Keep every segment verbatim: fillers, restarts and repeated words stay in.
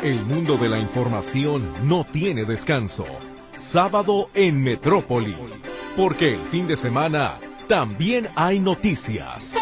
El mundo de la información no tiene descanso. Sábado en Metrópoli, porque el fin de semana también hay noticias.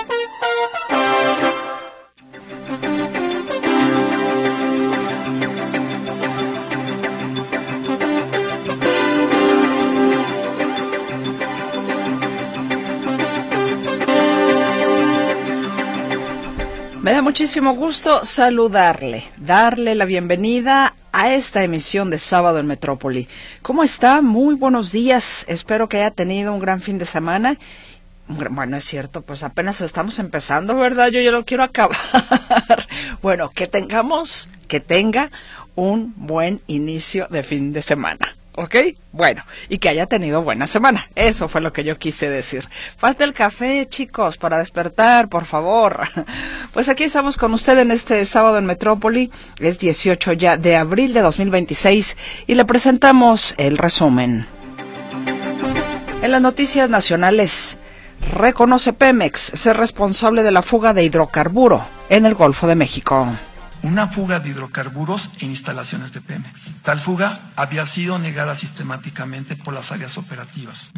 Me da muchísimo gusto saludarle, darle la bienvenida a esta emisión de Sábado en Metrópoli. ¿Cómo está? Muy buenos días. Espero que haya tenido un gran fin de semana. Bueno, es cierto, pues apenas estamos empezando, ¿verdad? Yo ya lo quiero acabar. Bueno, que tengamos, que tenga un buen inicio de fin de semana. ¿Ok? Bueno, y que haya tenido buena semana. Eso fue lo que yo quise decir. Falta el café, chicos, para despertar, por favor. Pues aquí estamos con usted en este sábado en Metrópoli. Es dieciocho ya de abril de dos mil veintiséis y le presentamos el resumen. En las noticias nacionales, reconoce Pemex ser responsable de la fuga de hidrocarburo en el Golfo de México. Una fuga de hidrocarburos en instalaciones de Pemex. Tal fuga había sido negada sistemáticamente por las áreas operativas.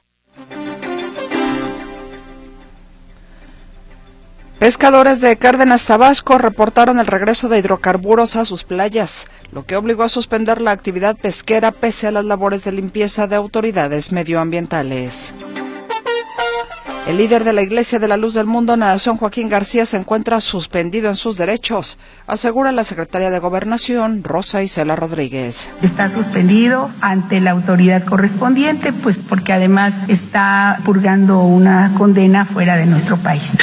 Pescadores de Cárdenas, Tabasco, reportaron el regreso de hidrocarburos a sus playas, lo que obligó a suspender la actividad pesquera pese a las labores de limpieza de autoridades medioambientales. El líder de la Iglesia de la Luz del Mundo, Naasón Joaquín García, se encuentra suspendido en sus derechos, asegura la secretaria de Gobernación, Rosa Isela Rodríguez. Está suspendido ante la autoridad correspondiente, pues porque además está purgando una condena fuera de nuestro país.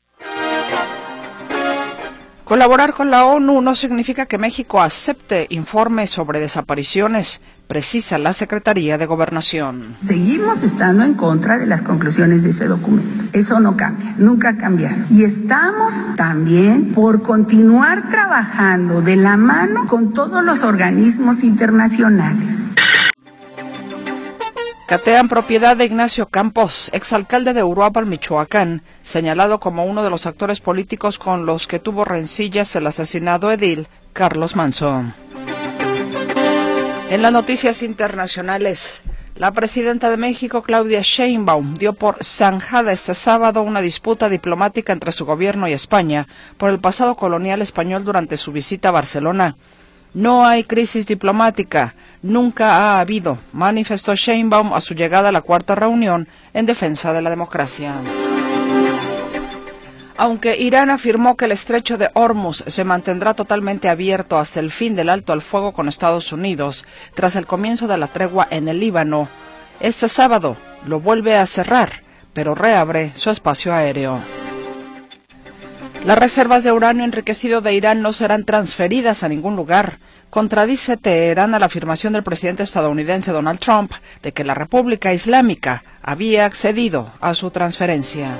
Colaborar con la ONU no significa que México acepte informes sobre desapariciones, precisa la Secretaría de Gobernación. Seguimos estando en contra de las conclusiones de ese documento. Eso no cambia, nunca cambiará. Y estamos también por continuar trabajando de la mano con todos los organismos internacionales. Catean propiedad de Ignacio Campos, exalcalde de Uruapan, Michoacán, señalado como uno de los actores políticos con los que tuvo rencillas el asesinado edil Carlos Manso. En las noticias internacionales, la presidenta de México, Claudia Sheinbaum, dio por zanjada este sábado una disputa diplomática entre su gobierno y España por el pasado colonial español durante su visita a Barcelona. No hay crisis diplomática, nunca ha habido, manifestó Sheinbaum a su llegada a la cuarta reunión en defensa de la democracia. Aunque Irán afirmó que el estrecho de Hormuz se mantendrá totalmente abierto hasta el fin del alto al fuego con Estados Unidos, tras el comienzo de la tregua en el Líbano, este sábado lo vuelve a cerrar, pero reabre su espacio aéreo. Las reservas de uranio enriquecido de Irán no serán transferidas a ningún lugar. Contradice Teherán a la afirmación del presidente estadounidense Donald Trump de que la República Islámica había accedido a su transferencia.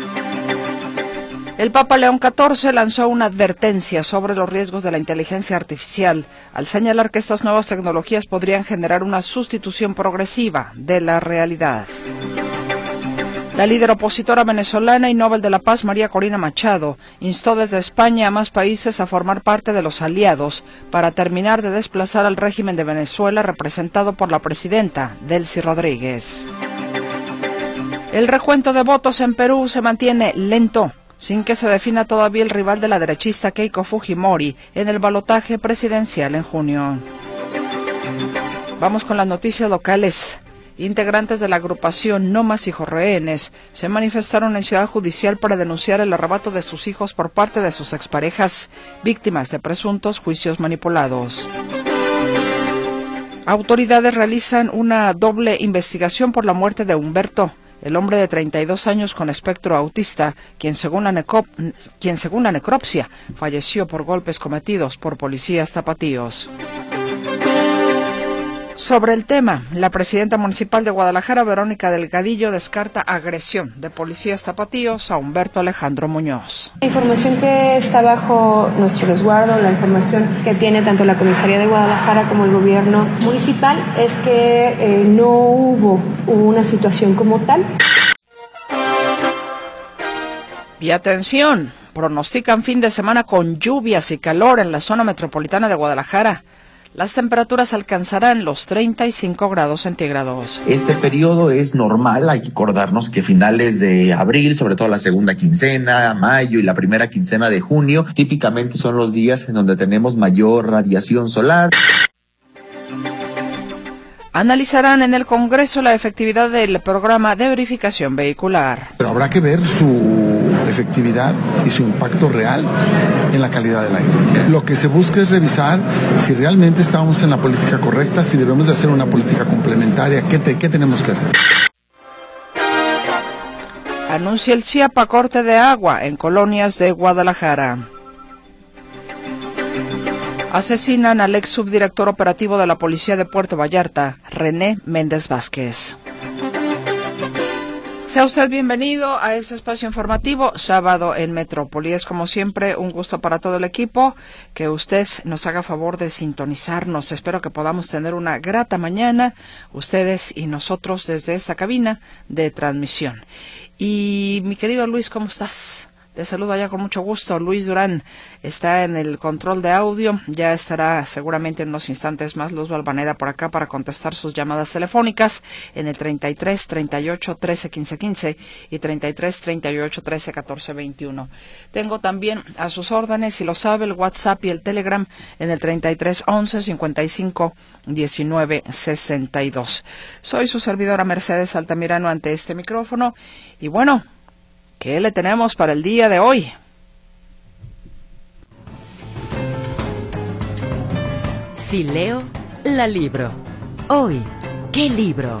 El Papa León catorce lanzó una advertencia sobre los riesgos de la inteligencia artificial, al señalar que estas nuevas tecnologías podrían generar una sustitución progresiva de la realidad. La líder opositora venezolana y Nobel de la Paz, María Corina Machado, instó desde España a más países a formar parte de los aliados para terminar de desplazar al régimen de Venezuela representado por la presidenta Delcy Rodríguez. El recuento de votos en Perú se mantiene lento, sin que se defina todavía el rival de la derechista Keiko Fujimori en el balotaje presidencial en junio. Vamos con las noticias locales. Integrantes de la agrupación No Más Hijos Rehenes se manifestaron en Ciudad Judicial para denunciar el arrebato de sus hijos por parte de sus exparejas, víctimas de presuntos juicios manipulados. Autoridades realizan una doble investigación por la muerte de Humberto, el hombre de treinta y dos años con espectro autista, quien según la, necop quien según la necropsia falleció por golpes cometidos por policías tapatíos. Sobre el tema, la presidenta municipal de Guadalajara, Verónica Delgadillo, descarta agresión de policías tapatíos a Humberto Alejandro Muñoz. La información que está bajo nuestro resguardo, la información que tiene tanto la Comisaría de Guadalajara como el gobierno municipal, es que eh, no hubo una situación como tal. Y atención, pronostican fin de semana con lluvias y calor en la zona metropolitana de Guadalajara. Las temperaturas alcanzarán los treinta y cinco grados centígrados. Este periodo es normal, hay que acordarnos que finales de abril, sobre todo la segunda quincena, mayo y la primera quincena de junio, típicamente son los días en donde tenemos mayor radiación solar. Analizarán en el Congreso la efectividad del programa de verificación vehicular. Pero habrá que ver su efectividad y su impacto real en la calidad del aire. Lo que se busca es revisar si realmente estamos en la política correcta, si debemos de hacer una política complementaria, qué, te, qué tenemos que hacer. Anuncia el CIAPA corte de agua en colonias de Guadalajara. Asesinan al ex subdirector operativo de la Policía de Puerto Vallarta, René Méndez Vázquez. Sea usted bienvenido a este espacio informativo, Sábado en Metrópoli. Es como siempre un gusto para todo el equipo que usted nos haga favor de sintonizarnos. Espero que podamos tener una grata mañana, ustedes y nosotros desde esta cabina de transmisión. Y mi querido Luis, ¿cómo estás? Te saludo allá con mucho gusto. Luis Durán está en el control de audio. Ya estará seguramente en unos instantes más Luz Balvanera por acá para contestar sus llamadas telefónicas en el treinta y tres, treinta y ocho, trece, quince, quince y treinta y tres, treinta y ocho, trece, catorce, veintiuno. Tengo también a sus órdenes, si lo sabe, el WhatsApp y el Telegram en el treinta y tres, once, cincuenta y cinco, diecinueve, sesenta y dos. Soy su servidora Mercedes Altamirano ante este micrófono y bueno, ¿qué le tenemos para el día de hoy? Si leo, la libro. Hoy, ¿qué libro?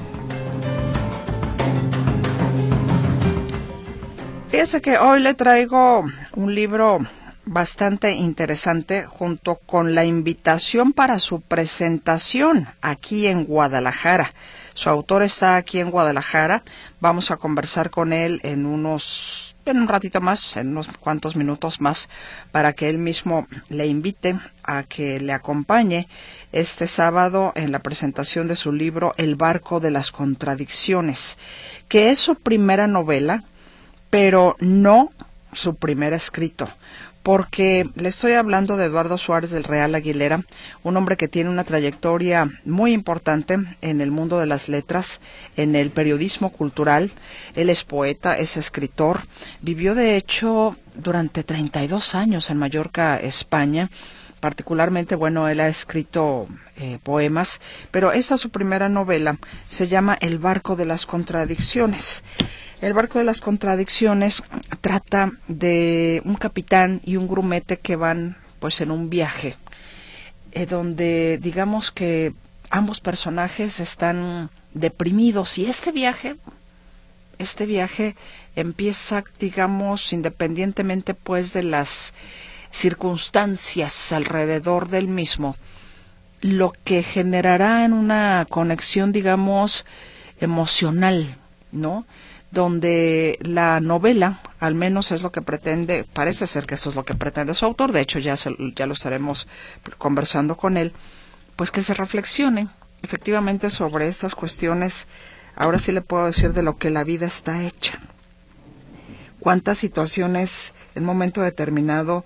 Fíjese que hoy le traigo un libro bastante interesante junto con la invitación para su presentación aquí en Guadalajara. Su autor está aquí en Guadalajara. Vamos a conversar con él en unos, en un ratito más, en unos cuantos minutos más, para que él mismo le invite a que le acompañe este sábado en la presentación de su libro El barco de las contradicciones, que es su primera novela, pero no su primer escrito. Porque le estoy hablando de Eduardo Suárez del Real Aguilera, un hombre que tiene una trayectoria muy importante en el mundo de las letras, en el periodismo cultural. Él es poeta, es escritor, vivió de hecho durante treinta y dos años en Mallorca, España. Particularmente, bueno, él ha escrito eh, poemas, pero esta su primera novela se llama El barco de las contradicciones. El barco de las contradicciones trata de un capitán y un grumete que van pues en un viaje, eh, donde digamos que ambos personajes están deprimidos y este viaje, este viaje empieza, digamos, independientemente pues de las circunstancias alrededor del mismo, lo que generará en una conexión, digamos, emocional, ¿no? Donde la novela, al menos es lo que pretende, parece ser que eso es lo que pretende su autor, de hecho ya, se, ya lo estaremos conversando con él, pues que se reflexione efectivamente sobre estas cuestiones, ahora sí le puedo decir de lo que la vida está hecha. Cuántas situaciones en un momento determinado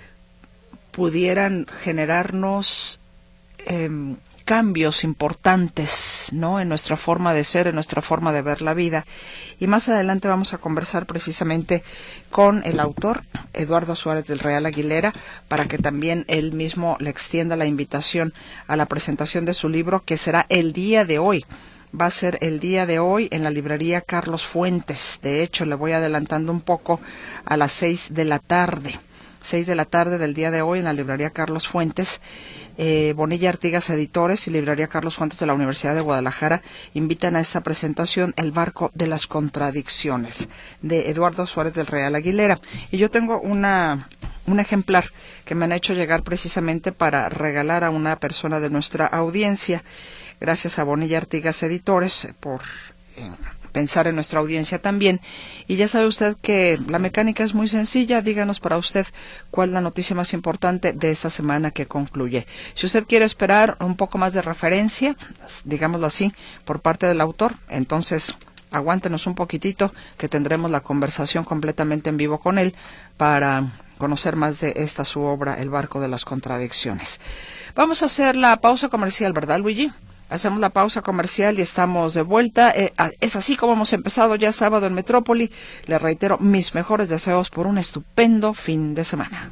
pudieran generarnos eh, cambios importantes, ¿no?, en nuestra forma de ser, en nuestra forma de ver la vida. Y más adelante vamos a conversar precisamente con el autor, Eduardo Suárez del Real Aguilera, para que también él mismo le extienda la invitación a la presentación de su libro, que será el día de hoy. Va a ser el día de hoy en la librería Carlos Fuentes. De hecho, le voy adelantando un poco, a las seis de la tarde. Seis de la tarde del día de hoy en la librería Carlos Fuentes. Eh, Bonilla Artigas Editores y librería Carlos Fuentes de la Universidad de Guadalajara invitan a esta presentación El barco de las contradicciones, de Eduardo Suárez del Real Aguilera. Y yo tengo una un ejemplar que me han hecho llegar precisamente para regalar a una persona de nuestra audiencia. Gracias a Bonilla Artigas Editores por eh, pensar en nuestra audiencia también. Y ya sabe usted que la mecánica es muy sencilla. Díganos para usted cuál es la noticia más importante de esta semana que concluye. Si usted quiere esperar un poco más de referencia, digámoslo así, por parte del autor, entonces aguántenos un poquitito que tendremos la conversación completamente en vivo con él para conocer más de esta su obra, El barco de las contradicciones. Vamos a hacer la pausa comercial, ¿verdad, Luigi? Hacemos la pausa comercial y estamos de vuelta. Eh, es así como hemos empezado ya sábado en Metrópoli. Les reitero mis mejores deseos por un estupendo fin de semana.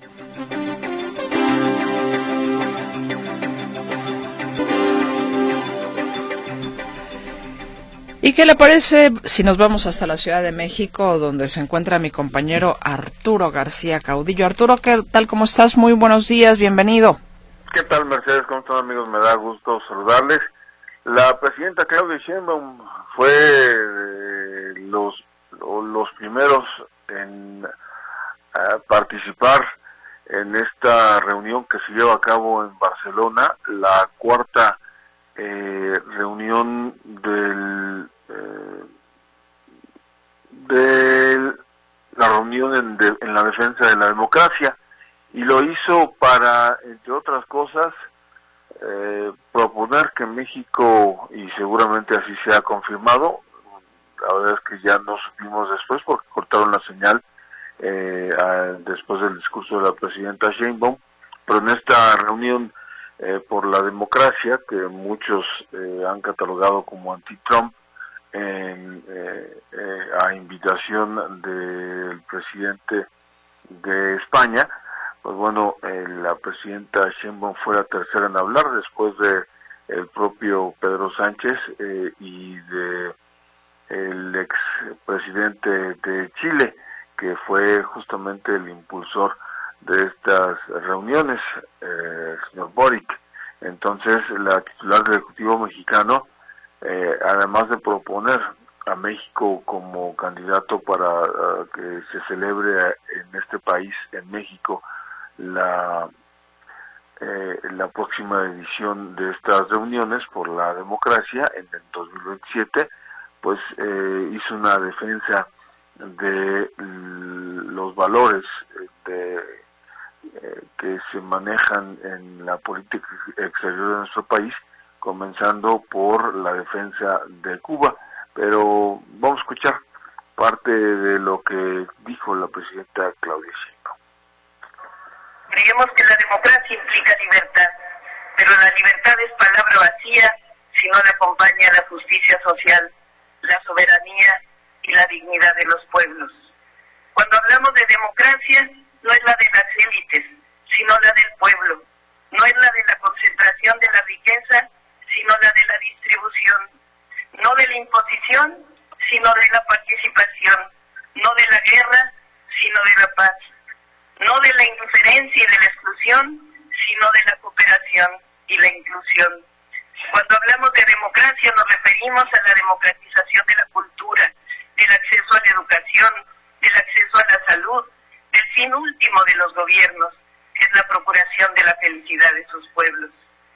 ¿Y qué le parece si nos vamos hasta la Ciudad de México, donde se encuentra mi compañero Arturo García Caudillo? Arturo, ¿qué tal? ¿Cómo estás? Muy buenos días, bienvenido. ¿Qué tal, Mercedes? ¿Cómo están, amigos? Me da gusto saludarles. La presidenta Claudia Sheinbaum fue eh, los los primeros en uh, participar en esta reunión que se lleva a cabo en Barcelona, la cuarta eh, reunión del eh, de la reunión en, de, en la defensa de la democracia, y lo hizo para, entre otras cosas, eh, proponer que México, y seguramente así se ha confirmado, la verdad es que ya no supimos después porque cortaron la señal eh, a, después del discurso de la presidenta Sheinbaum, pero en esta reunión eh, por la democracia, que muchos eh, han catalogado como anti-Trump, en, eh, eh, a invitación del presidente de España, pues bueno, eh, la presidenta Sheinbaum fue la tercera en hablar, después de el propio Pedro Sánchez eh, y de el expresidente de Chile, que fue justamente el impulsor de estas reuniones, eh, el señor Boric. Entonces, la titular del Ejecutivo mexicano, eh, además de proponer a México como candidato para uh, que se celebre en este país, en México, la eh, la próxima edición de estas reuniones por la democracia en el dos mil veintisiete, pues eh, hizo una defensa de los valores de, eh, que se manejan en la política exterior de nuestro país, comenzando por la defensa de Cuba. Pero vamos a escuchar parte de lo que dijo la presidenta Claudia Sheinbaum. Creemos que la democracia implica libertad, pero la libertad es palabra vacía si no le acompaña la justicia social, la soberanía y la dignidad de los pueblos. Cuando hablamos de democracia, no es la de las élites, sino la del pueblo. No es la de la concentración de la riqueza, sino la de la distribución. No de la imposición, sino de la participación. No de la guerra, sino de la paz. No de la indiferencia y de la exclusión, sino de la cooperación y la inclusión. Cuando hablamos de democracia nos referimos a la democratización de la cultura, del acceso a la educación, del acceso a la salud, del fin último de los gobiernos, que es la procuración de la felicidad de sus pueblos.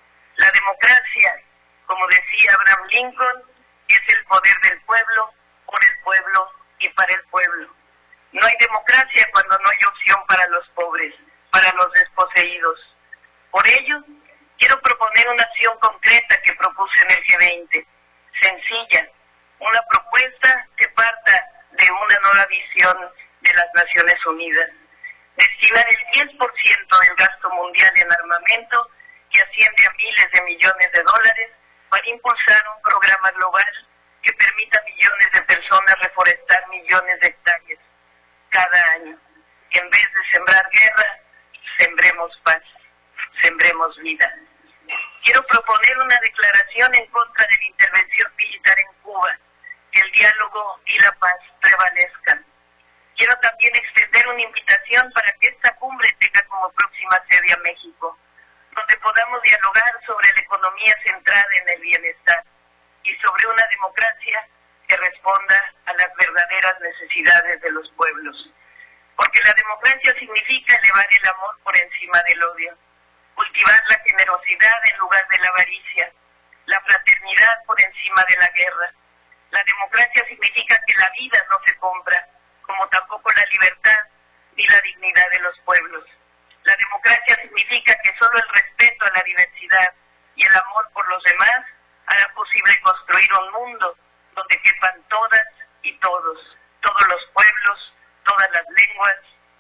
La democracia, como decía Abraham Lincoln, es el poder del pueblo, por el pueblo y para el pueblo. No hay democracia cuando no hay opción para los pobres, para los desposeídos. Por ello, quiero proponer una acción concreta que propuse en el G veinte, sencilla, una propuesta que parta de una nueva visión de las Naciones Unidas. Destinar el diez por ciento del gasto mundial en armamento, que asciende a miles de millones de dólares, para impulsar un programa global que permita a millones de personas reforestar millones de hectáreas cada año. En vez de sembrar guerra, sembremos paz, sembremos vida. Quiero proponer una declaración en contra de la intervención militar en Cuba, que el diálogo y la paz prevalezcan. Quiero también extender una invitación para que esta cumbre tenga como próxima sede a México, donde podamos dialogar sobre la economía centrada en el bienestar y sobre una democracia que responda a las verdaderas necesidades de los pueblos. Porque la democracia significa elevar el amor por encima del odio, cultivar la generosidad en lugar de la avaricia, la fraternidad por encima de la guerra. La democracia significa que la vida no se compra, como tampoco la libertad ni la dignidad de los pueblos. La democracia significa que solo el respeto a la diversidad y el amor por los demás hará posible construir un mundo donde quepan todas y todos, todos los pueblos, todas las lenguas,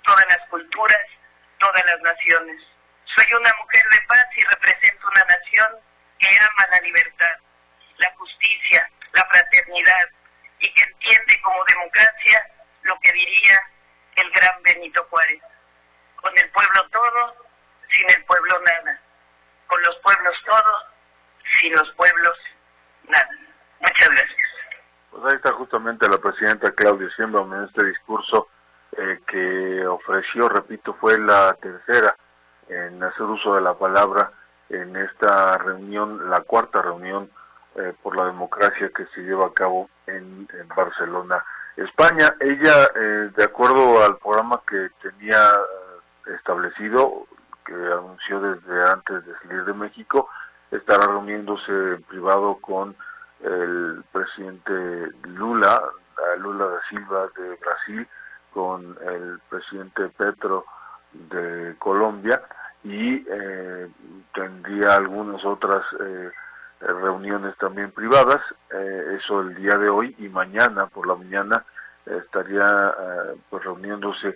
todas las culturas, todas las naciones. Soy una mujer de paz y represento una nación que ama la libertad, la justicia, la fraternidad y que entiende como democracia lo que diría el gran Benito Juárez. Con el pueblo todo, sin el pueblo nada. Con los pueblos todo, sin los pueblos nada. Muchas gracias. Pues ahí está justamente la presidenta Claudia Sheinbaum en este discurso eh, que ofreció, repito, fue la tercera en hacer uso de la palabra en esta reunión, la cuarta reunión eh, por la democracia que se lleva a cabo en, en Barcelona, España. Ella, eh, de acuerdo al programa que tenía eh, establecido, que anunció desde antes de salir de México, estará reuniéndose en privado con el presidente Lula, Lula da Silva de Brasil, con el presidente Petro de Colombia, y eh, tendría algunas otras eh, reuniones también privadas, eh, eso el día de hoy, y mañana por la mañana eh, estaría eh, pues reuniéndose,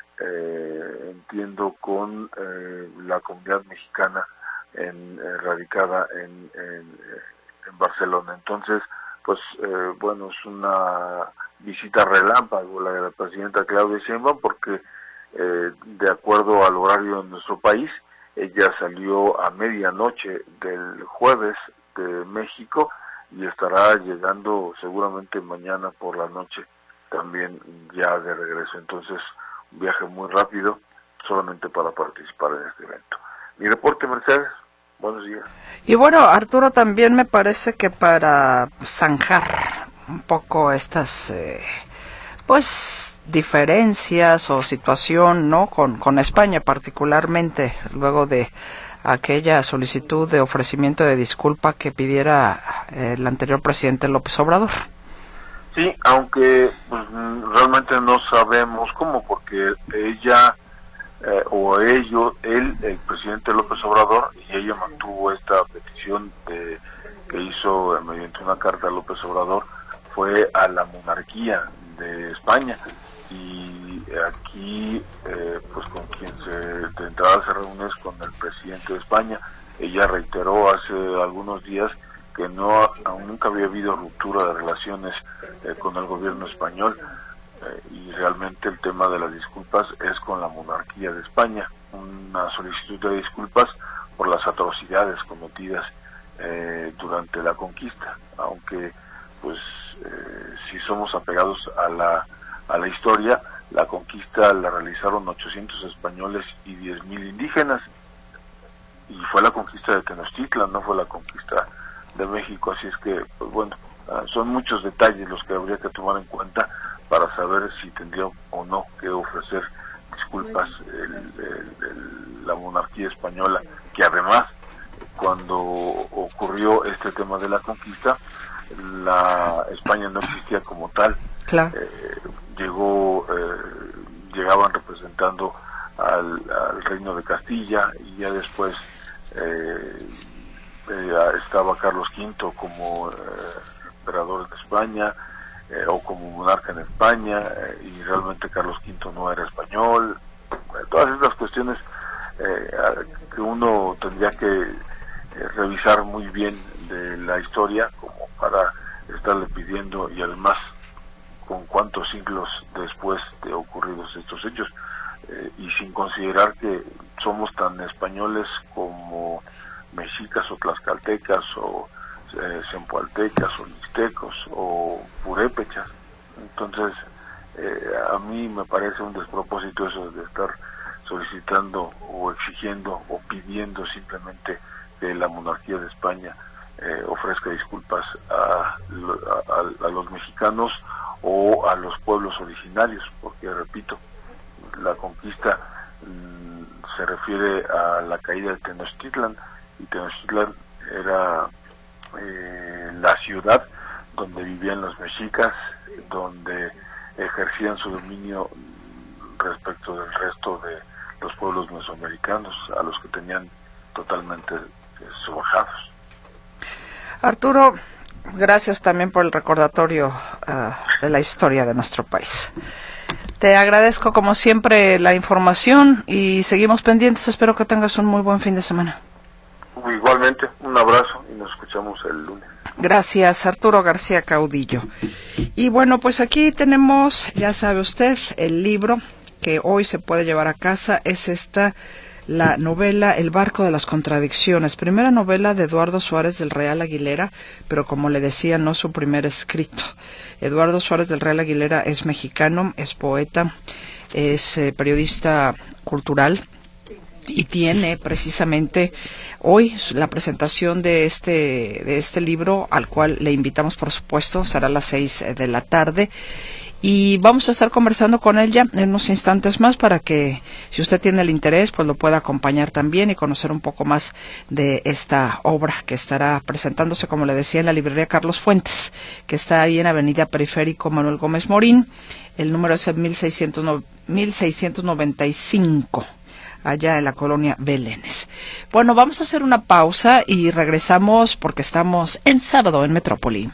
eh, entiendo, con eh, la comunidad mexicana en, eh, radicada en, en, en Barcelona. Entonces, pues eh, bueno, es una visita relámpago la de la presidenta Claudia Sheinbaum, porque Eh, de acuerdo al horario de nuestro país, ella salió a medianoche del jueves de México y estará llegando seguramente mañana por la noche también ya de regreso. Entonces, un viaje muy rápido solamente para participar en este evento. Mi reporte, Mercedes. Buenos días. Y bueno, Arturo, también me parece que para zanjar un poco estas eh, pues diferencias o situación, ¿no?, con, con España particularmente, luego de aquella solicitud de ofrecimiento de disculpa que pidiera el anterior presidente López Obrador. Sí, aunque pues, realmente no sabemos cómo, porque ella eh, o ellos, él, el presidente López Obrador, y ella mantuvo esta petición de, que hizo mediante una carta a López Obrador, fue a la monarquía de España, y aquí eh, pues con quien se de entrada se reúne es con el presidente de España. Ella reiteró hace algunos días que no aún nunca había habido ruptura de relaciones eh, con el gobierno español, eh, y realmente el tema de las disculpas es con la monarquía de España, una solicitud de disculpas por las atrocidades cometidas eh, durante la conquista, aunque pues eh, si somos apegados a la a la historia, la conquista la realizaron ochocientos españoles y diez mil indígenas, y fue la conquista de Tenochtitlan, no fue la conquista de México. Así es que, pues bueno, son muchos detalles los que habría que tomar en cuenta para saber si tendría o no que ofrecer disculpas el, el, el, la monarquía española, que además, cuando ocurrió este tema de la conquista, la España no existía como tal. Claro. Eh, llegó eh, llegaban representando al, al reino de Castilla, y ya después eh, eh, estaba Carlos Quinto como eh, emperador de España, eh, o como monarca en España, eh, y realmente Carlos Quinto no era español. Eh, todas estas cuestiones eh, que uno tendría que eh, revisar muy bien de la historia como para estarle pidiendo, y además con cuántos siglos después de ocurridos estos hechos, eh, y sin considerar que somos tan españoles como mexicas o tlaxcaltecas o eh, zempoaltecas o mixtecos o purépechas. Entonces eh, a mí me parece un despropósito eso de estar solicitando o exigiendo o pidiendo simplemente que la monarquía de España eh, ofrezca disculpas a, a, a los mexicanos o a los pueblos originarios, porque repito, la conquista mmm, se refiere a la caída de Tenochtitlan, y Tenochtitlan era eh, la ciudad donde vivían los mexicas, donde ejercían su dominio respecto del resto de los pueblos mesoamericanos, a los que tenían totalmente eh, sobajados. Arturo, gracias también por el recordatorio uh, de la historia de nuestro país. Te agradezco como siempre la información y seguimos pendientes. Espero que tengas un muy buen fin de semana. Igualmente, un abrazo y nos escuchamos el lunes. Gracias, Arturo García Caudillo. Y bueno, pues aquí tenemos, ya sabe usted, el libro que hoy se puede llevar a casa. Es esta, la novela El barco de las contradicciones, primera novela de Eduardo Suárez del Real Aguilera, pero como le decía, no su primer escrito. Eduardo Suárez del Real Aguilera es mexicano, es poeta, es eh, periodista cultural, y tiene precisamente hoy la presentación de este de este libro, al cual le invitamos, por supuesto, será a las seis de la tarde. Y vamos a estar conversando con ella en unos instantes más para que, si usted tiene el interés, pues lo pueda acompañar también y conocer un poco más de esta obra que estará presentándose, como le decía, en la librería Carlos Fuentes, que está ahí en Avenida Periférico Manuel Gómez Morín. El número es el mil seiscientos noventa y cinco. Allá en la colonia Belénes. Bueno, vamos a hacer una pausa y regresamos porque estamos en Sábado en Metrópoli.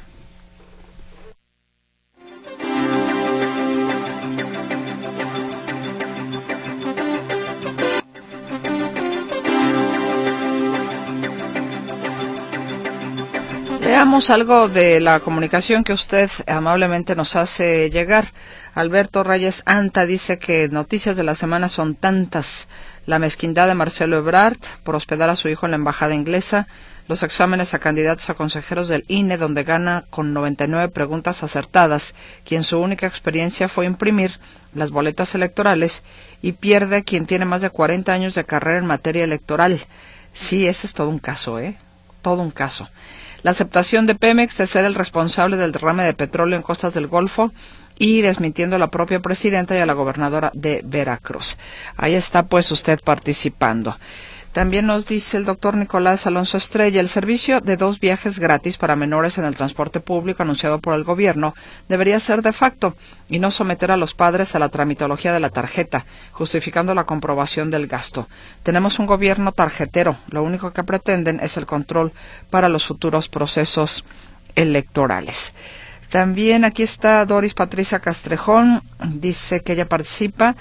Veamos algo de la comunicación que usted amablemente nos hace llegar. Alberto Reyes Anta dice que noticias de la semana son tantas: la mezquindad de Marcelo Ebrard por hospedar a su hijo en la embajada inglesa, los exámenes a candidatos a consejeros del I N E, donde gana con noventa y nueve preguntas acertadas quien su única experiencia fue imprimir las boletas electorales, y pierde quien tiene más de cuarenta años de carrera en materia electoral. Sí, ese es todo un caso, ¿eh? Todo un caso. La aceptación de Pemex de ser el responsable del derrame de petróleo en costas del Golfo, y desmintiendo a la propia presidenta y a la gobernadora de Veracruz. Ahí está pues usted participando. También nos dice el doctor Nicolás Alonso Estrella: el servicio de dos viajes gratis para menores en el transporte público anunciado por el gobierno debería ser de facto y no someter a los padres a la tramitología de la tarjeta, justificando la comprobación del gasto. Tenemos un gobierno tarjetero, lo único que pretenden es el control para los futuros procesos electorales. También aquí está Doris Patricia Castrejón, dice que ella participa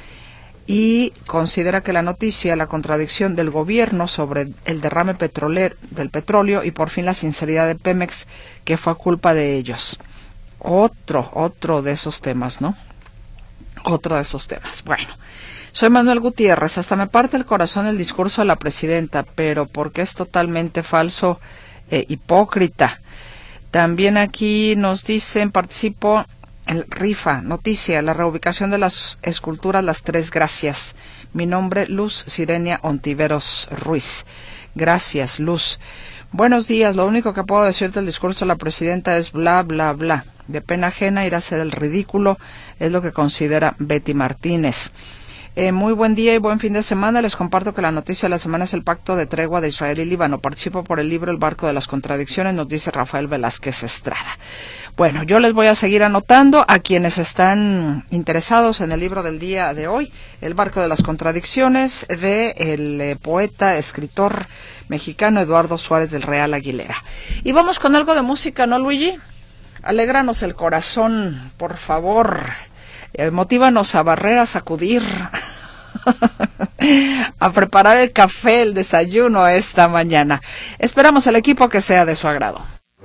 y considera que la noticia, la contradicción del gobierno sobre el derrame petrolero, del petróleo, y por fin la sinceridad de Pemex, que fue culpa de ellos. Otro, otro de esos temas, ¿no? Otro de esos temas. Bueno, soy Manuel Gutiérrez. Hasta me parte el corazón el discurso de la presidenta, pero porque es totalmente falso e hipócrita. También aquí nos dicen, participo el rifa, noticia, la reubicación de las esculturas Las Tres Gracias. Mi nombre, Luz Sirenia Ontiveros Ruiz. Gracias, Luz. Buenos días, lo único que puedo decir del discurso de la presidenta es bla, bla, bla. De pena ajena ir a hacer el ridículo, es lo que considera Betty Martínez. Eh, muy buen día y buen fin de semana. Les comparto que la noticia de la semana es el pacto de tregua de Israel y Líbano. Participo por el libro El barco de las contradicciones, nos dice Rafael Velázquez Estrada. Bueno, yo les voy a seguir anotando a quienes están interesados en el libro del día de hoy, El barco de las contradicciones, de el eh, poeta, escritor mexicano Eduardo Suárez del Real Aguilera. Y vamos con algo de música, ¿no, Luigi? Alégranos el corazón, por favor. Eh, motívanos a barrer, a sacudir, a preparar el café, el desayuno esta mañana. Esperamos el equipo que sea de su agrado.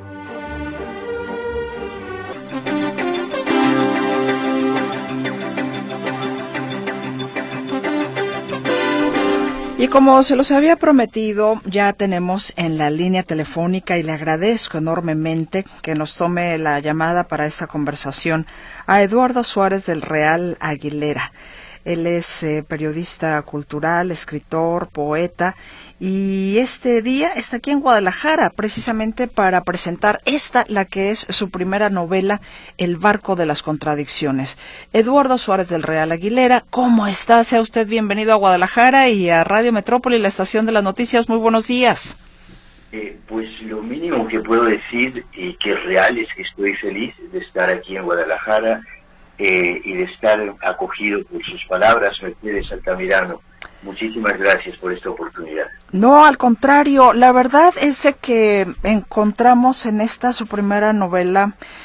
Y como se los había prometido, ya tenemos en la línea telefónica, y le agradezco enormemente que nos tome la llamada para esta conversación, a Eduardo Suárez del Real Aguilera. Él es eh, periodista cultural, escritor, poeta, y este día está aquí en Guadalajara precisamente para presentar esta, la que es su primera novela, El barco de las contradicciones. Eduardo Suárez del Real Aguilera, ¿cómo está? Sea usted bienvenido a Guadalajara y a Radio Metrópoli, la estación de las noticias. Muy buenos días. Eh, pues lo mínimo que puedo decir, y que es real, es que estoy feliz de estar aquí en Guadalajara, Eh, y de estar acogido por sus palabras, Mercedes Altamirano. Muchísimas gracias por esta oportunidad. No, al contrario, la verdad es de que encontramos en esta su primera novela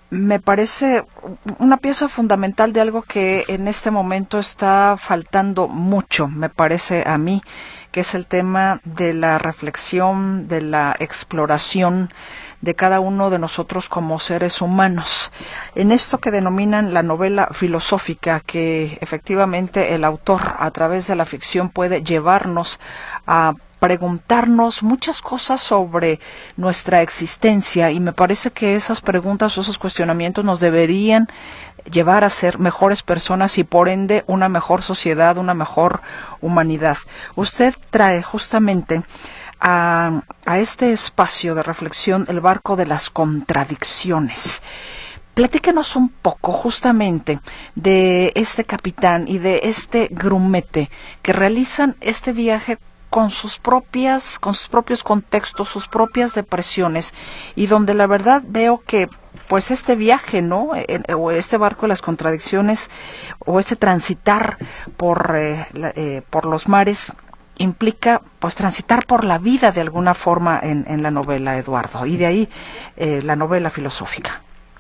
me parece una pieza fundamental de algo que en este momento está faltando mucho, me parece a mí, que es el tema de la reflexión, de la exploración de cada uno de nosotros como seres humanos. En esto que denominan la novela filosófica, que efectivamente el autor a través de la ficción puede llevarnos a preguntarnos muchas cosas sobre nuestra existencia, y me parece que esas preguntas o esos cuestionamientos nos deberían llevar a ser mejores personas y por ende una mejor sociedad, una mejor humanidad. Usted trae justamente a, a este espacio de reflexión el barco de las contradicciones. Platíquenos un poco justamente de este capitán y de este grumete que realizan este viaje con sus propias, con sus propios contextos, sus propias depresiones, y donde la verdad veo que pues este viaje, ¿no? O este barco de las contradicciones, o este transitar por eh, eh, por los mares, implica pues transitar por la vida de alguna forma en, en la novela, Eduardo, y de ahí eh, la novela filosófica.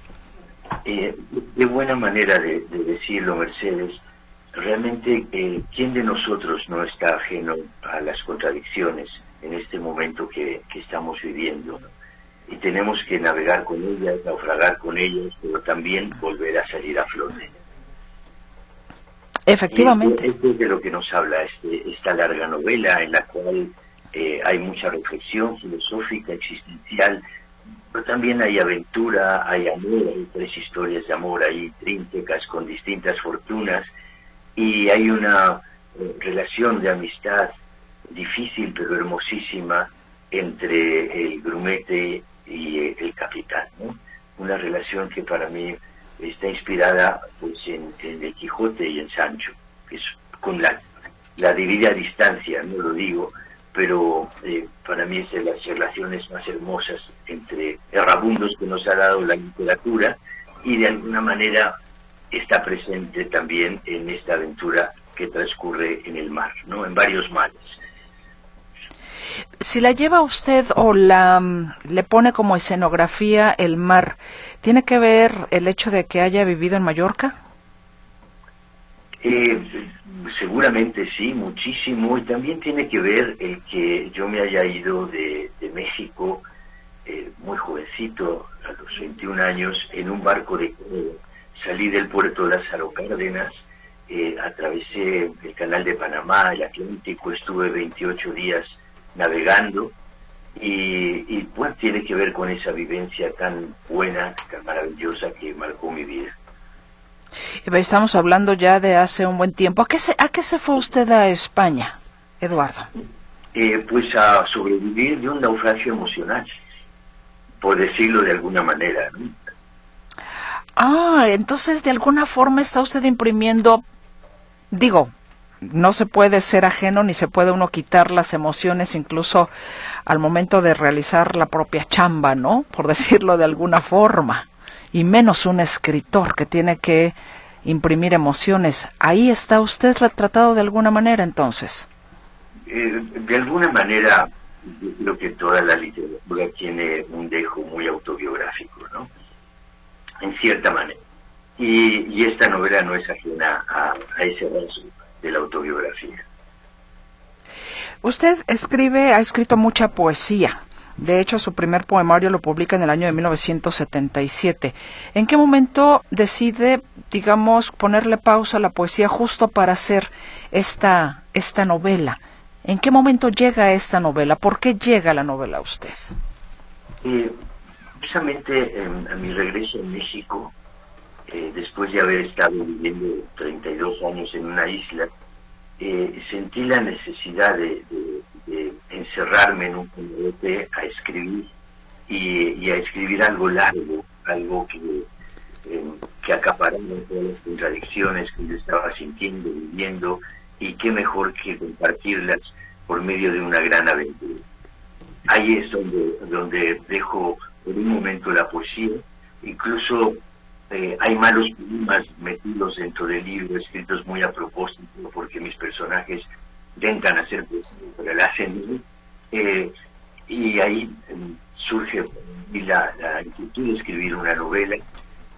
Eh, de buena manera de, de decirlo, Mercedes. Realmente, eh, ¿quién de nosotros no está ajeno a las contradicciones en este momento que, que estamos viviendo? Y tenemos que navegar con ellas, naufragar con ellas, pero también volver a salir a flote. Efectivamente. Y esto es de lo que nos habla este, esta larga novela, en la cual eh, hay mucha reflexión filosófica, existencial, pero también hay aventura, hay amor, hay tres historias de amor ahí intrínsecas con distintas fortunas, y hay una eh, relación de amistad difícil pero hermosísima entre el grumete y eh, el capitán, ¿no? Una relación que para mí está inspirada pues en, en el Quijote y en Sancho, que es con la, la debida distancia, no lo digo, pero eh, para mí es de las relaciones más hermosas entre errabundos que nos ha dado la literatura, y de alguna manera está presente también en esta aventura que transcurre en el mar, ¿no? En varios mares. Si la lleva usted o la le pone como escenografía el mar, ¿tiene que ver el hecho de que haya vivido en Mallorca? Eh, seguramente sí, muchísimo, y también tiene que ver el que yo me haya ido de, de México eh, muy jovencito, a los veintiún años, en un barco de eh, salí del puerto de Lázaro Cárdenas, eh, atravesé el canal de Panamá, el Atlántico, estuve veintiocho días navegando, y, y pues tiene que ver con esa vivencia tan buena, tan maravillosa que marcó mi vida. Estamos hablando ya de hace un buen tiempo. ¿A qué se, a qué se fue usted a España, Eduardo? Eh, pues a sobrevivir de un naufragio emocional, por decirlo de alguna manera, ¿no? Ah, entonces de alguna forma está usted imprimiendo, digo, no se puede ser ajeno ni se puede uno quitar las emociones incluso al momento de realizar la propia chamba, ¿no? Por decirlo de alguna forma, y menos un escritor que tiene que imprimir emociones. Ahí está usted retratado de alguna manera, entonces. Eh, de alguna manera, yo creo que toda la literatura tiene un dejo muy autobiográfico, ¿no? En cierta manera. Y, y esta novela no es ajena a, a ese rasgo de la autobiografía. Usted escribe, ha escrito mucha poesía. De hecho, su primer poemario lo publica en el año de mil novecientos setenta y siete. ¿En qué momento decide, digamos, ponerle pausa a la poesía justo para hacer esta, esta novela? ¿En qué momento llega esta novela? ¿Por qué llega la novela a usted? Eh, precisamente en, a mi regreso a México, eh, después de haber estado viviendo treinta y dos años en una isla, eh, sentí la necesidad de, de, de encerrarme en un camarote a escribir y, y a escribir algo largo, algo que, eh, que acaparara todas las contradicciones que yo estaba sintiendo, viviendo, y qué mejor que compartirlas por medio de una gran aventura. Ahí es donde, donde dejo por un momento la poesía. Incluso eh, hay malos poemas metidos dentro del libro, escritos muy a propósito, porque mis personajes intentan hacer poesía, pero la hacen, eh, y ahí eh, surge la, la inquietud de escribir una novela,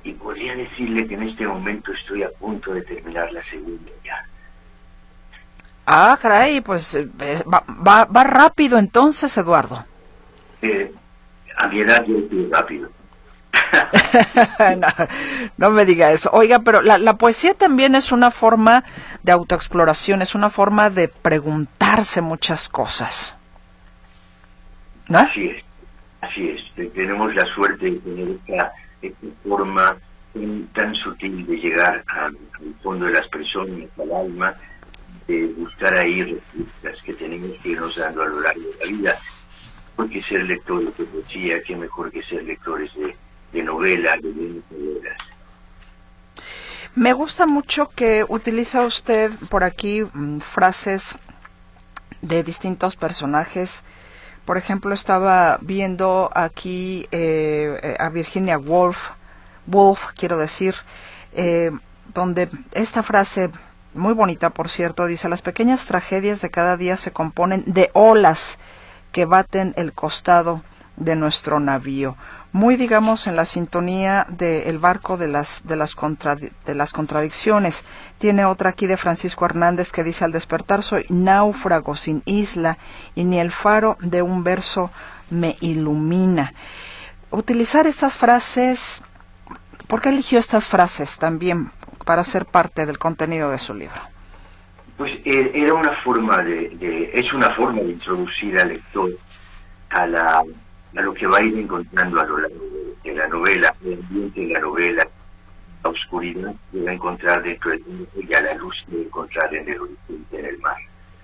y podría decirle que en este momento estoy a punto de terminar la segunda ya. Ah, caray, pues eh, va, va, va rápido entonces, Eduardo. Eh, a mi edad yo estoy rápido. no, no me diga eso. Oiga, pero la, la poesía también es una forma de autoexploración, es una forma de preguntarse muchas cosas, ¿no? Así es, así es. Tenemos la suerte de tener esta, esta forma tan, tan sutil de llegar a, al fondo de las personas, al alma, de buscar ahí respuestas que tenemos que irnos dando a lo largo de la vida. Mejor que ser lectores de poesía, que mejor que ser lectores de, de novela, de novelas. Me gusta mucho que utiliza usted por aquí mmm, frases de distintos personajes. Por ejemplo, estaba viendo aquí eh, a Virginia Woolf, Woolf quiero decir, eh, donde esta frase, muy bonita por cierto, dice: las pequeñas tragedias de cada día se componen de olas que baten el costado de nuestro navío. Muy, digamos, en la sintonía del barco de las de las contra, de las contradicciones. Tiene otra aquí de Francisco Hernández que dice: al despertar soy náufrago sin isla y ni el faro de un verso me ilumina. Utilizar estas frases, ¿por qué eligió estas frases también para ser parte del contenido de su libro? Pues eh, era una forma de, de, es una forma de introducir al lector a la a lo que va a ir encontrando a lo largo de, de la novela, el ambiente de la novela, la oscuridad que va a encontrar dentro del mundo y a la luz que va a encontrar en el horizonte, en el mar.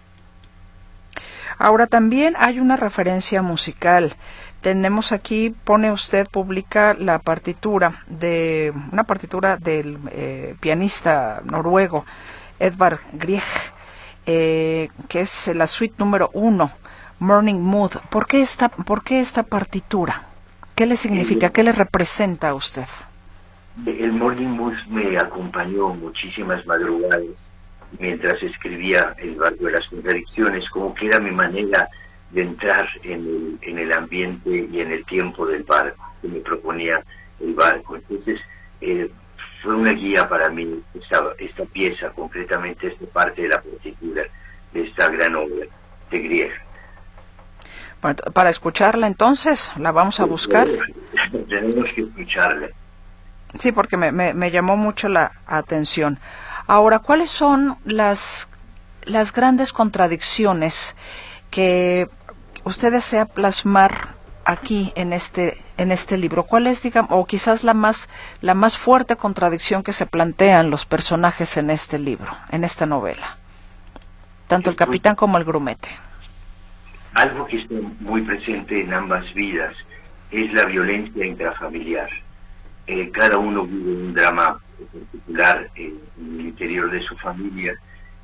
Ahora también hay una referencia musical. Tenemos aquí, pone usted, publica la partitura de una partitura del eh, pianista noruego Edvard Grieg, eh, que es la suite número uno, Morning Mood. ¿Por qué esta, por qué esta partitura? ¿Qué le significa? ¿Qué le representa a usted? El Morning Mood me acompañó muchísimas madrugadas mientras escribía El barco de las contradicciones, como que era mi manera de entrar en el, en el ambiente y en el tiempo del barco que me proponía el barco. Entonces eh, fue una guía para mí esta, esta pieza, concretamente esta parte de la partitura de esta gran obra de Grieg. Bueno, para escucharla entonces, la vamos a buscar. Tenemos que escucharla. Sí, porque me, me, me llamó mucho la atención. Ahora, ¿cuáles son las, las grandes contradicciones que usted desea plasmar aquí en este en este libro? ¿Cuál es, digamos, o quizás la más la más fuerte contradicción que se plantean los personajes en este libro, en esta novela? Tanto el capitán como el grumete. Algo que está muy presente en ambas vidas es la violencia intrafamiliar. Eh, cada uno vive un drama particular eh, en el interior de su familia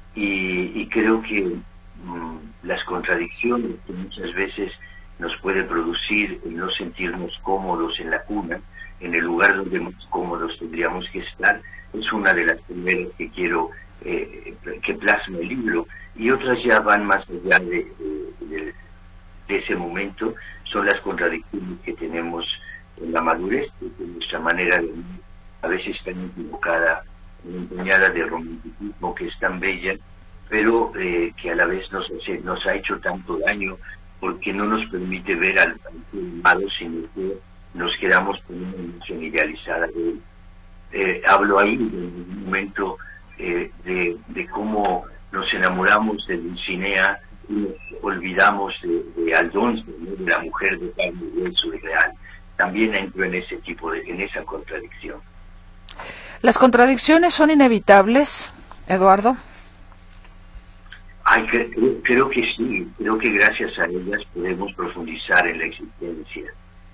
y, y creo que mmm, las contradicciones que muchas veces nos puede producir el no sentirnos cómodos en la cuna, en el lugar donde más cómodos tendríamos que estar, es una de las primeras que quiero eh, que plasma el libro, y otras ya van más allá de, de, de, de ese momento. Son las contradicciones que tenemos en la madurez, de nuestra manera de vivir, a veces tan equivocada, empeñada de romanticismo que es tan bella, pero eh, que a la vez nos, hace, nos ha hecho tanto daño porque no nos permite ver al, al malo, sino que nos quedamos con una imagen idealizada de él. Eh, hablo ahí de un momento eh, de, de cómo nos enamoramos de Dulcinea y nos olvidamos de, de Aldonza, ¿no? De la mujer de carne y hueso ideal. También entro en ese tipo de, en esa contradicción. ¿Las contradicciones son inevitables, Eduardo? Ay, creo, creo que sí, creo que gracias a ellas podemos profundizar en la existencia.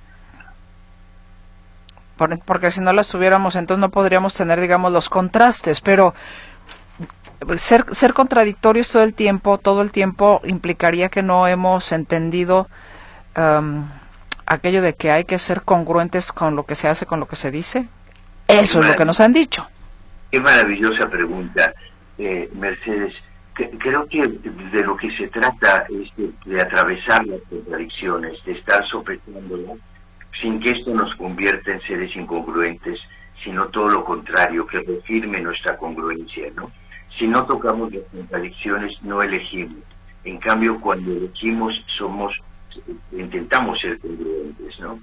Por, porque si no las tuviéramos, entonces no podríamos tener, digamos, los contrastes, pero ser, ser contradictorios todo el tiempo, todo el tiempo implicaría que no hemos entendido um, aquello de que hay que ser congruentes con lo que se hace, con lo que se dice. Eso es lo que nos han dicho. Qué maravillosa pregunta, eh, Mercedes. Que, creo que de lo que se trata es de, de atravesar las contradicciones, de estar sopesándolas, sin que esto nos convierta en seres incongruentes, sino todo lo contrario, que reafirme nuestra congruencia, ¿no? Si no tocamos las contradicciones, no elegimos. En cambio, cuando elegimos, somos, intentamos ser congruentes, ¿no?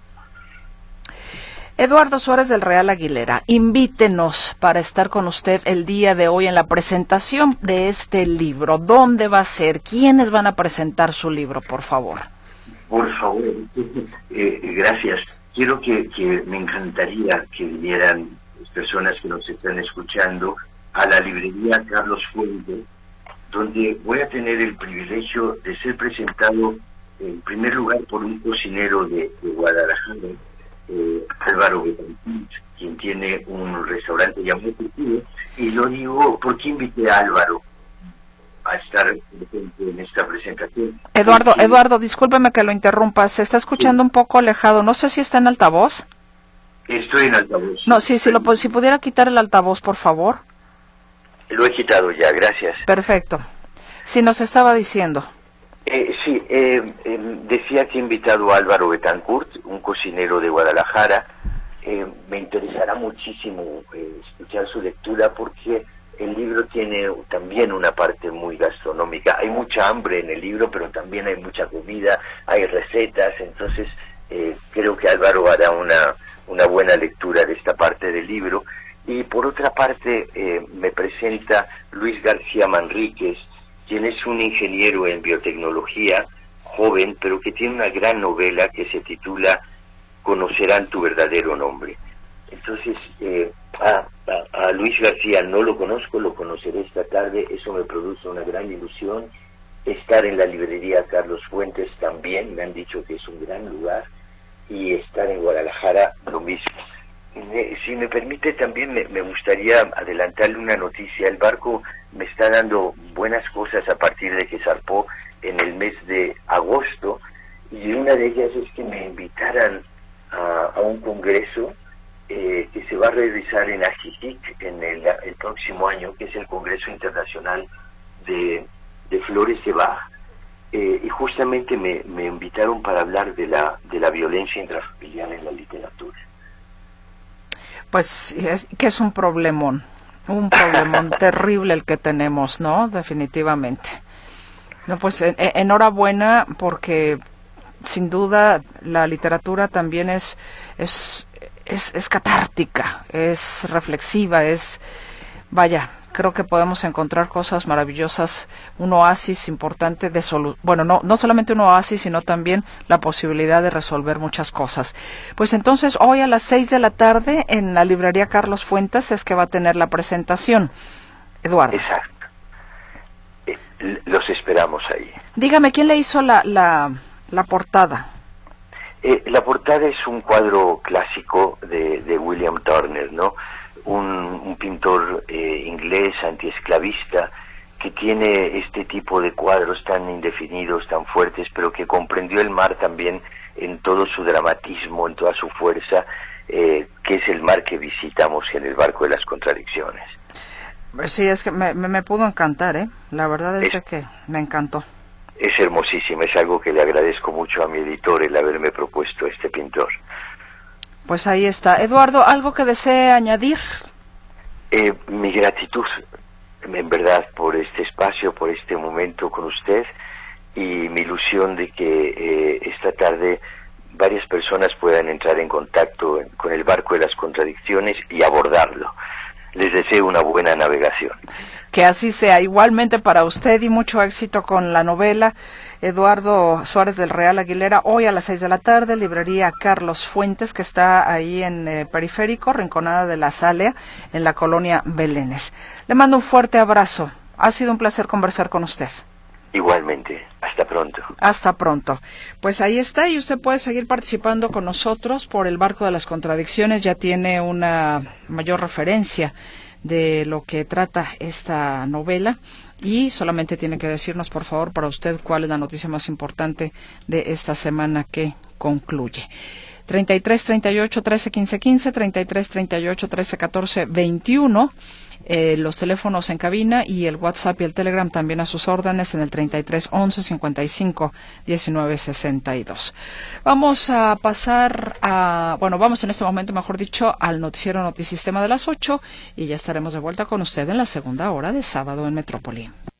Eduardo Suárez del Real Aguilera, invítenos para estar con usted el día de hoy en la presentación de este libro. ¿Dónde va a ser? ¿Quiénes van a presentar su libro, por favor? Por favor, eh, gracias. Quiero que, que me encantaría que vinieran las personas que nos están escuchando a la librería Carlos Fuentes, donde voy a tener el privilegio de ser presentado en primer lugar por un cocinero de, de Guadalajara, eh, Álvaro Betancourt, quien tiene un restaurante llamado Cultivo, y lo digo porque invité a Álvaro a estar presente en esta presentación. Eduardo, Porque, Eduardo, discúlpeme que lo interrumpa, se está escuchando sí. un poco alejado, no sé si está en altavoz. Estoy en altavoz. No, sí, sí, lo, si pudiera quitar el altavoz, por favor. Lo he quitado ya, gracias. Perfecto. Sí, nos estaba diciendo. Eh, sí, eh, eh, decía que he invitado a Álvaro Betancourt, un cocinero de Guadalajara. Eh, me interesará muchísimo eh, escuchar su lectura porque el libro tiene también una parte muy gastronómica. Hay mucha hambre en el libro, pero también hay mucha comida, hay recetas, entonces eh, creo que Álvaro hará una, una buena lectura de esta parte del libro. Y por otra parte eh, me presenta Luis García Manríquez, quien es un ingeniero en biotecnología, joven, pero que tiene una gran novela que se titula Conocerán tu verdadero nombre. Entonces, eh, a, a, a Luis García no lo conozco, lo conoceré esta tarde, eso me produce una gran ilusión. Estar en la librería Carlos Fuentes también, me han dicho que es un gran lugar, y estar en Guadalajara lo mismo. Si me permite, también me, me gustaría adelantarle una noticia. El barco me está dando buenas cosas a partir de que zarpó en el mes de agosto, y una de ellas es que me invitaran a, a un congreso eh, que se va a realizar en Ajijic en el, el próximo año, que es el Congreso Internacional de, de Flores de Bach, eh, y justamente me, me invitaron para hablar de la, de la violencia intrafamiliar en la literatura. Pues es que es un problemón, un problemón terrible el que tenemos, ¿no? Definitivamente. No, pues en, en, enhorabuena porque sin duda la literatura también es es, es es catártica, es reflexiva, es vaya, creo que podemos encontrar cosas maravillosas, un oasis importante de solu bueno, no no solamente un oasis, sino también la posibilidad de resolver muchas cosas. Pues entonces, hoy a las seis de la tarde en la librería Carlos Fuentes es que va a tener la presentación. Eduardo. Exacto. Eh, los esperamos ahí. Dígame, ¿quién le hizo la, la, la portada? Eh, la portada es un cuadro clásico de, de William Turner, ¿no? Un, un pintor eh, inglés antiesclavista que tiene este tipo de cuadros tan indefinidos, tan fuertes, pero que comprendió el mar también en todo su dramatismo, en toda su fuerza, eh, que es el mar que visitamos en el barco de las contradicciones. Sí, es que me, me, me pudo encantar, ¿eh? La verdad es, es que me encantó. Es hermosísimo, es algo que le agradezco mucho a mi editor el haberme propuesto este pintor. Pues ahí está. Eduardo, ¿algo que desee añadir? Eh, mi gratitud, en verdad, por este espacio, por este momento con usted, y mi ilusión de que eh, esta tarde varias personas puedan entrar en contacto con el barco de las contradicciones y abordarlo. Les deseo una buena navegación. Que así sea, igualmente para usted, y mucho éxito con la novela. Eduardo Suárez del Real Aguilera, hoy a las seis de la tarde, librería Carlos Fuentes, que está ahí en eh, Periférico, Rinconada de la Azalea, en la colonia Belénes. Le mando un fuerte abrazo. Ha sido un placer conversar con usted. Igualmente. Hasta pronto. Hasta pronto. Pues ahí está, y usted puede seguir participando con nosotros por el Barco de las Contradicciones. Ya tiene una mayor referencia de lo que trata esta novela, y solamente tiene que decirnos, por favor, para usted, cuál es la noticia más importante de esta semana que concluye. treinta y tres, treinta y ocho, trece, quince, quince, treinta y tres, treinta y ocho, trece, catorce, veintiuno, Eh, los teléfonos en cabina y el WhatsApp y el Telegram también a sus órdenes en el treinta y tres once cincuenta y cinco diecinueve sesenta y dos. Vamos a pasar a, bueno, vamos en este momento, mejor dicho, al noticiero Notisistema de las ocho y ya estaremos de vuelta con usted en la segunda hora de Sábado en Metrópoli.